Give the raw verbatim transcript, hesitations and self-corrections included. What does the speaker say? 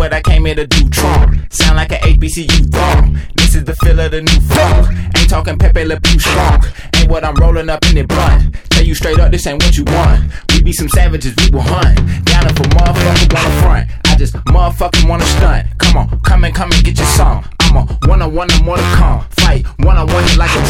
what I came here to do. Trump, sound like an H B C U thong. This is the feel of the new funk. Ain't talking Pepe Le Pew strong. Ain't what I'm rolling up in it blunt. Tell you straight up, this ain't what you want. We be some savages, we will hunt. Down if a motherfucker wanna front. I just motherfucking wanna stunt. Come on, come and come and get your song. I'm a one-on-one and more to come. Fight one-on-one like a